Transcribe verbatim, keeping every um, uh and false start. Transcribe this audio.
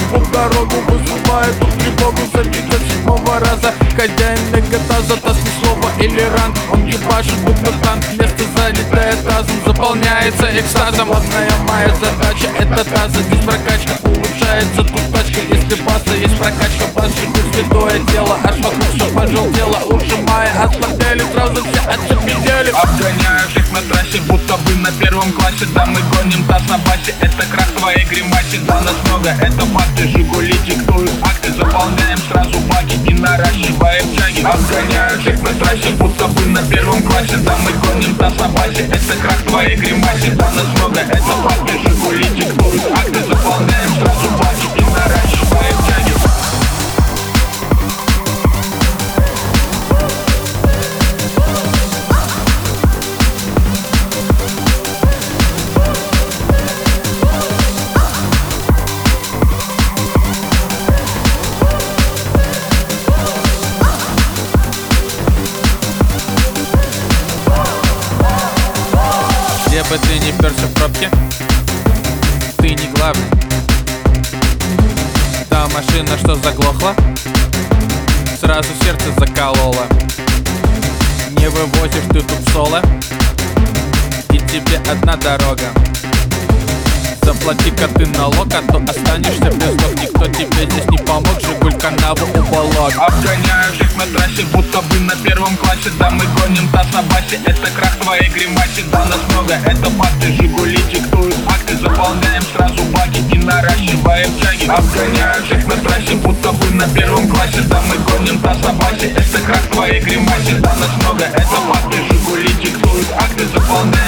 в дорогу, вызывает тут тревогу. Забито седьмого раза, хозяин мегатаза, даст ни слова или ран. Он ебашит будто танк, место залитое тазом, заполняется экстазом. Одная моя задача — это таза, здесь прокачка улучшается, тут тачка. Если паса, есть прокачка, бас, жигуль, святое дело. Аж вокруг все пожелтело, уши мои отпотели, сразу все оцепенели. Обгоняю всех на трассе, будто бы на первом классе. Да, мы гоним таз на басе, это крах твоей гримасе. Да, нас много, это факты, жигули диктуют акты. Заполняем сразу баки и наращиваем тяги. Обгоняю всех на трассе, будто бы на первом классе. Да, мы гоним таз на басе, это крах твоей гримасе. Да, нас много, это факты, жигули диктуют акты. Заполняем сразу баки и наращиваем тяги. Где бы ты ни перся в пробке, ты не главный. Та машина, что заглохла, сразу сердце заколола. Не вывозишь ты тут соло, и тебе одна дорога. Заплати-ка ты налог, а то останешься без ног. Никто тебе здесь не помог, жигуль канаву уволок. Обгоняю всех на трассе, будто бы на первом классе. Да, мы гоним таз на басе, это крах твоей гримасе. Да, нас много, это факты, жигули диктуют акты. Заполняем сразу баки и наращиваем тяги. Обгоняю всех на трассе, будто бы на первом классе. Да, мы гоним таз на басе, это крах твоей гримасе. Да, нас много, это факты, жигули диктуют акты. Заполняем